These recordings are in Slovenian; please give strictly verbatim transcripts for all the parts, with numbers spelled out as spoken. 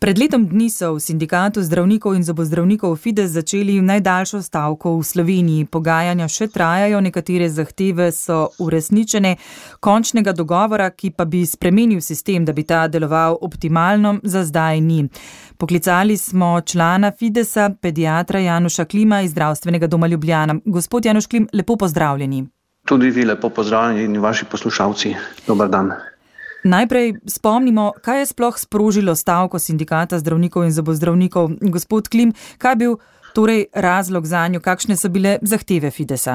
Pred letom dni so v Sindikatu zdravnikov in zobozdravnikov Fides začeli najdaljšo stavko v Sloveniji. Pogajanja še trajajo, nekatere zahteve so uresničene. Končnega dogovora, ki pa bi spremenil sistem, da bi ta deloval optimalno, za zdaj ni. Poklicali smo člana Fidesa, pediatra Januša Klima iz Zdravstvenega doma Ljubljana. Gospod Januš Klim, lepo pozdravljeni. Tudi vi lepo pozdravljeni in vaši poslušalci. Dobar dan. Najprej spomnimo, kaj je sploh sprožilo stavko Sindikata zdravnikov in zobozdravnikov. Gospod Klim, kaj je bil torej razlog zanjo, kakšne so bile zahteve Fidesa?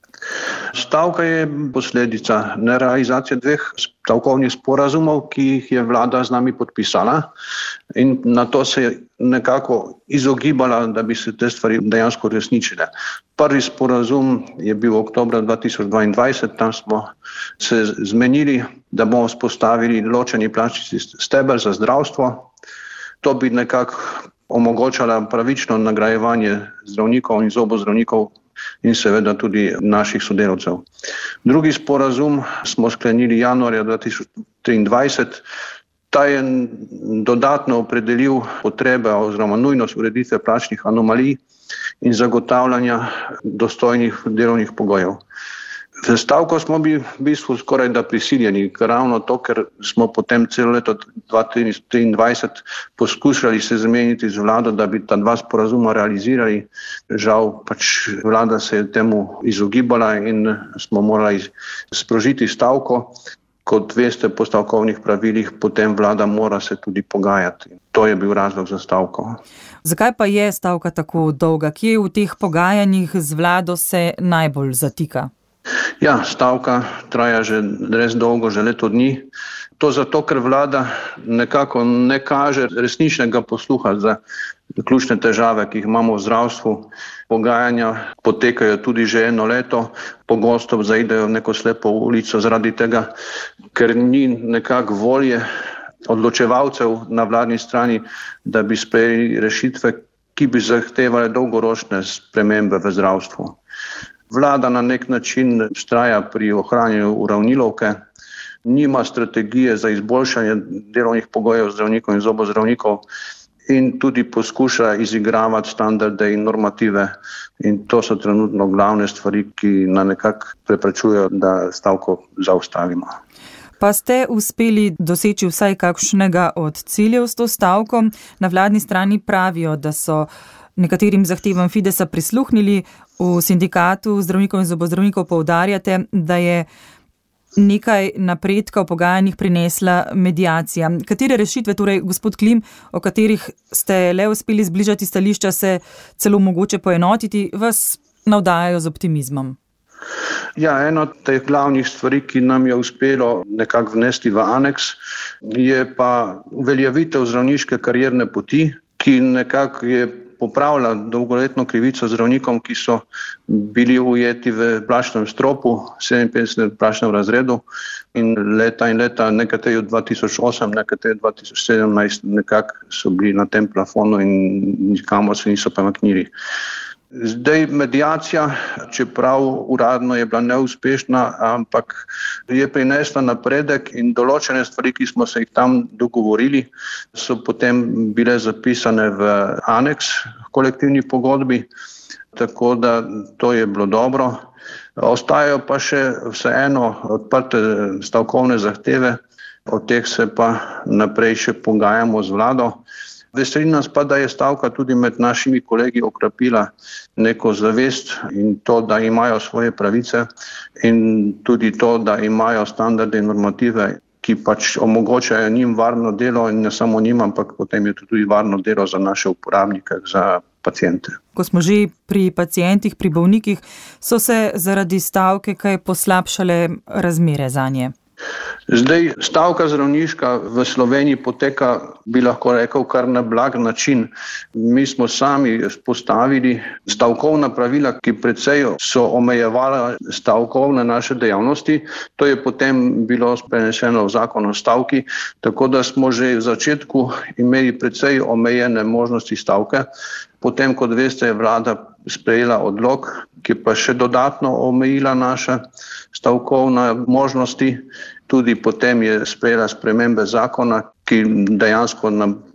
Stavka je posledica nerealizacije dveh stavkovnih sporazumov, ki jih je vlada z nami podpisala, in na to se je nekako izogibala, da bi se te stvari dejansko resničile. Prvi sporazum je bil oktobra dva tisoč dvaindvajset, tam smo se zmenili, da bomo vzpostavili ločeni plačni steber za zdravstvo. To bi nekako omogočala pravično nagrajevanje zdravnikov in zobozdravnikov in seveda tudi naših sodelavcev. Drugi sporazum smo sklenili januarja dva tisoč triindvajset. Ta je dodatno opredelil potrebe oziroma nujnost ureditve plačnih anomalij in zagotavljanja dostojnih delovnih pogojev. V stavko smo bili v bistvu skoraj da prisiljeni, ravno to, ker smo potem celo leto dva tisoč triindvajset poskušali se zmeniti z vlado, da bi ta dva sporazuma realizirali. Žal pač vlada se je temu izogibala in smo morali sprožiti stavko. Kot veste, po stavkovnih pravilih potem vlada mora se tudi pogajati. To je bil razlog za stavko. Zakaj pa je stavka tako dolga? Kje v teh pogajanjih z vlado se najbolj zatika? Ja, stavka traja že res dolgo, že leto dni. To zato, ker vlada nekako ne kaže resničnega posluha za ključne težave, ki jih imamo v zdravstvu. Pogajanja potekajo tudi že eno leto, pogosto zaidejo v neko slepo ulico zaradi tega, ker ni nekako volje odločevalcev na vladni strani, da bi sprejeli rešitve, ki bi zahtevale dolgoročne spremembe v zdravstvu. Vlada na nek način vztraja pri ohranjanju uravnilovke, nima strategije za izboljšanje delovnih pogojev zdravnikov in zobozdravnikov in tudi poskuša izigravati standarde in normative. In to so trenutno glavne stvari, ki nam nekako preprečujejo, da stavko zaustavimo. Pa ste uspeli doseči vsaj kakšnega od ciljev s to stavko? Na vladni strani pravijo, da so nekaterim zahtevam Fidesa prisluhnili. V Sindikatu zdravnikov in zobozdravnikov poudarjate, da je nekaj napredka v pogajanjih prinesla mediacija. Katere rešitve, torej gospod Klim, o katerih ste le uspeli zbližati stališča, se celo mogoče poenotiti, vas navdajajo z optimizmom? Ja, eno od teh glavnih stvari, ki nam je uspelo nekako vnesti v aneks, je pa uveljavitev zdravniške karierne poti, ki nekako je popravlja dolgoletno krivico zdravnikom, ki so bili ujeti v plačnem stropu, sedeminpetdesetem plačnem razredu in leta in leta, nekateri od dva tisoč osem, nekateri dva tisoč sedemnajst, nekako so bili na tem plafonu in nikamor se niso premaknili. Zdaj mediacija, čeprav uradno je bila neuspešna, ampak je prinesla napredek in določene stvari, ki smo se jih tam dogovorili, so potem bile zapisane v aneks kolektivni pogodbi, tako da to je bilo dobro. Ostajajo pa še vseeno odprte stavkovne zahteve, od teh se pa naprej še pogajamo z vlado. Veseli nas pa, da je stavka tudi med našimi kolegi okrepila neko zavest in to, da imajo svoje pravice in tudi to, da imajo standarde in normative, ki pač omogočajo njim varno delo in ne samo njim, ampak potem je to tudi varno delo za naše uporabnike, za paciente. Ko smo že pri pacientih, pri bolnikih, so se zaradi stavke kaj poslabšale razmere zanje? Zdaj, stavka zdravniška v Sloveniji poteka, bi lahko rekel, kar na blag način. Mi smo sami vzpostavili stavkovna pravila, ki precej so omejevala stavkovne naše dejavnosti. To je potem bilo preneseno v zakon o stavki, tako da smo že v začetku imeli precej omejene možnosti stavke. Potem, kot veste, je vlada sprejela odlok, ki pa še dodatno omejila naše stavkovne možnosti. Tudi potem je sprejela spremembe zakona, ki dejansko nam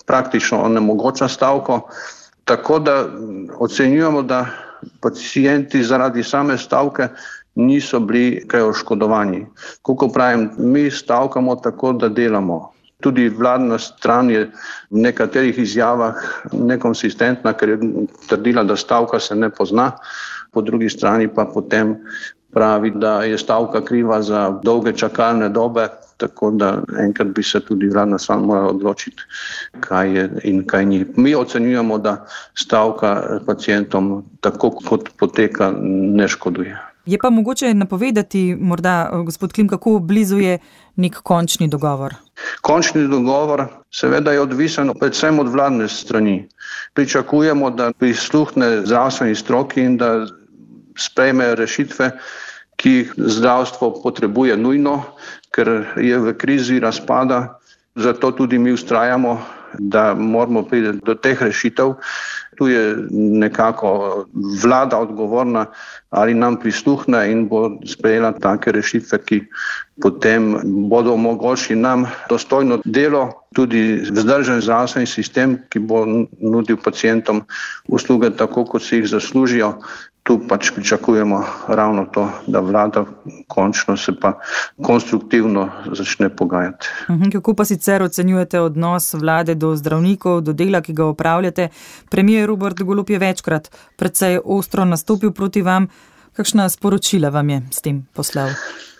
praktično onemogoča stavko. Tako da ocenjujemo, da pacienti zaradi same stavke niso bili kaj oškodovani. Kako pravim, mi stavkamo tako, da delamo. Tudi vladna stran je v nekaterih izjavah nekonsistentna, ker je trdila, da stavka se ne pozna, po drugi strani pa potem pravi, da je stavka kriva za dolge čakalne dobe, tako da enkrat bi se tudi vladna stran morala odločiti, kaj je in kaj ni. Mi ocenjujemo, da stavka pacientom tako kot poteka ne škoduje. Je pa mogoče napovedati, morda, gospod Klim, kako blizu je nek končni dogovor? Končni dogovor seveda je odvisen predvsem od vladne strani. Pričakujemo, da prisluhne zdravstveni stroki in da sprejme rešitve, ki jih zdravstvo potrebuje nujno, ker je v krizi razpada. Zato tudi mi vztrajamo, da moramo priti do teh rešitev. Tu je nekako vlada odgovorna, ali nam prisluhne in bo sprejela take rešitve, ki potem bodo omogočili nam dostojno delo, tudi vzdržen zdravstveni sistem, ki bo nudil pacientom usluge tako, kot si jih zaslužijo. Tu pač pričakujemo ravno to, da vlada končno se pa konstruktivno začne pogajati. Kako pa sicer ocenjujete odnos vlade do zdravnikov, do dela, ki ga opravljate? Premier Robert Golob je večkrat precej ostro nastopil proti vam. Kakšna sporočila vam je s tem poslal?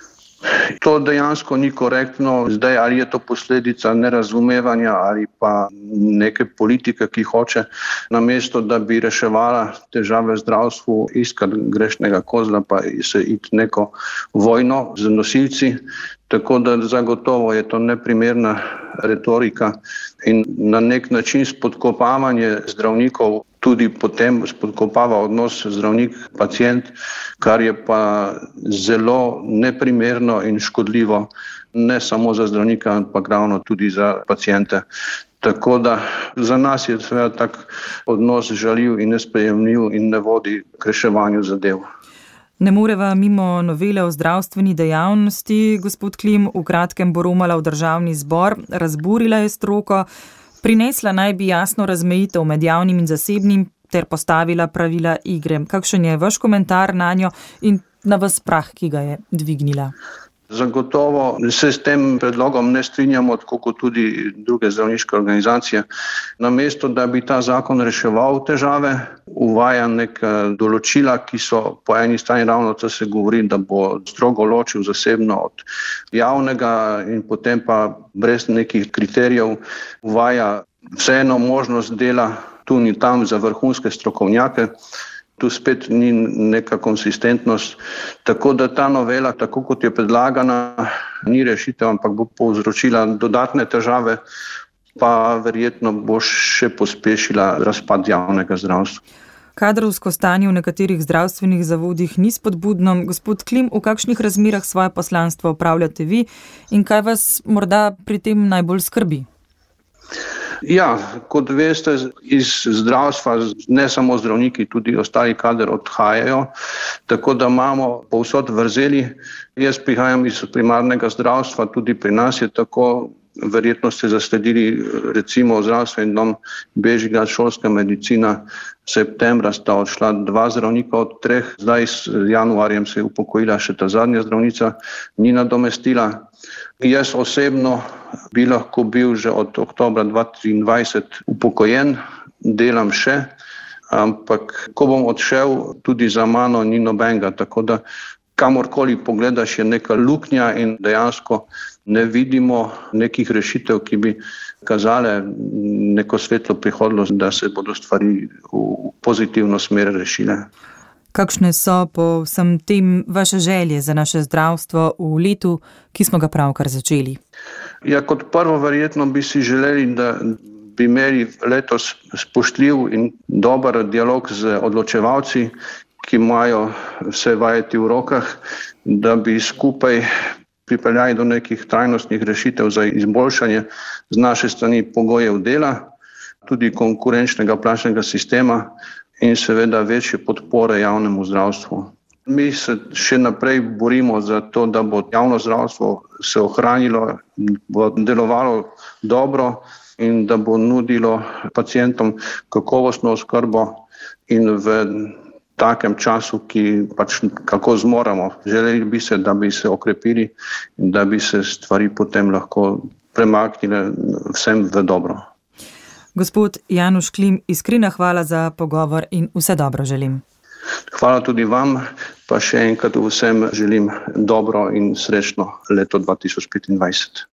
To dejansko ni korektno. Zdaj, ali je to posledica nerazumevanja ali pa neke politike, ki hoče namesto, da bi reševala težave v zdravstvu, iskati grešnega kozla pa se iti neko vojno z nosilci. Tako da zagotovo je to neprimerna retorika in na nek način spodkopavanje zdravnikov tudi potem spodkopava odnos zdravnik-pacient, kar je pa zelo neprimerno in škodljivo ne samo za zdravnika, ampak ravno tudi za paciente. Tako da za nas je seveda tak odnos žaljiv in nesprejemljiv in ne vodi k reševanju zadev. Ne moreva mimo novele o zdravstveni dejavnosti, gospod Klim, v kratkem bo romala v državni zbor, razburila je stroko, prinesla naj bi jasno razmejitev med javnim in zasebnim ter postavila pravila igre. Kakšen je vaš komentar nanjo in na vas prah, ki ga je dvignila? Zagotovo se s tem predlogom ne strinjamo, tako kot tudi druge zdravniške organizacije. Namesto, da bi ta zakon reševal težave, uvaja neka določila, ki so po eni strani ravno to se govori, da bo strogo ločil zasebno od javnega in potem pa brez nekih kriterijev uvaja vseeno možnost dela tu in tam za vrhunske strokovnjake. Tu spet ni neka konsistentnost, tako da ta novela, tako kot je predlagana, ni rešitev, ampak bo povzročila dodatne težave, pa verjetno bo še pospešila razpad javnega zdravstva. Kadrovsko stanje v nekaterih zdravstvenih zavodih ni spodbudno. Gospod Klim, v kakšnih razmerah svoje poslanstvo opravljate vi in kaj vas morda pri tem najbolj skrbi? Ja, kot veste, iz zdravstva ne samo zdravniki, tudi ostali kader odhajajo, tako da imamo povsod vrzeli. Jaz prihajam iz primarnega zdravstva, tudi pri nas je tako, verjetno ste zasledili recimo zdravstveni dom Bežigrad, šolska medicina, septembra sta odšla dva zdravnika od treh, zdaj s januarjem se je upokojila še ta zadnja zdravnica, ni nadomestila. Jaz osebno bi lahko bil že od oktobra dva tisoč triindvajset upokojen, delam še, ampak ko bom odšel, tudi za mano ni nobenega, tako da kamorkoli pogledaš je neka luknja in dejansko ne vidimo nekih rešitev, ki bi kazale neko svetlo prihodnost, da se bodo stvari v pozitivno smer rešile. Kakšne so po vsem tem vaše želje za naše zdravstvo v letu, ki smo ga pravkar začeli? Ja, kot prvo verjetno bi si želeli, da bi imeli letos spoštljiv in dober dialog z odločevalci, ki imajo vse vajeti v rokah, da bi skupaj pripeljali do nekih trajnostnih rešitev za izboljšanje z naše strani pogojev dela, tudi konkurenčnega plačnega sistema in seveda večje podpore javnemu zdravstvu. Mi se še naprej borimo za to, da bo javno zdravstvo se ohranilo, bo delovalo dobro in da bo nudilo pacientom kakovostno oskrbo in v takem času, ki pač kako zmoremo. Želeli bi se, da bi se okrepili in da bi se stvari potem lahko premaknile vsem v dobro. Gospod Januš Klim, iskrena hvala za pogovor in vse dobro želim. Hvala tudi vam, pa še enkrat vsem želim dobro in srečno leto dva tisoč petindvajset.